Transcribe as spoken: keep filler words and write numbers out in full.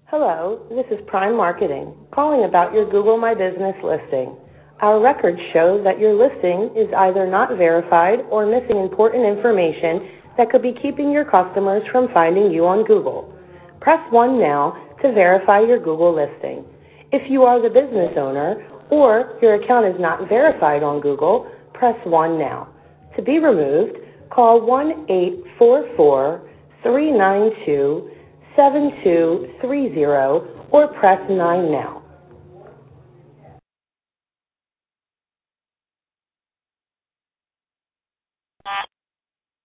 Hello, this is Prime Marketing, calling about your Google My Business listing. Our records show that your listing is either not verified or missing important information that could be keeping your customers from finding you on Google. Press one now to verify your Google listing. If you are the business owner or your account is not verified on Google, press one now. To be removed, call one eight four four, three nine two, seven two three zero or press nine now.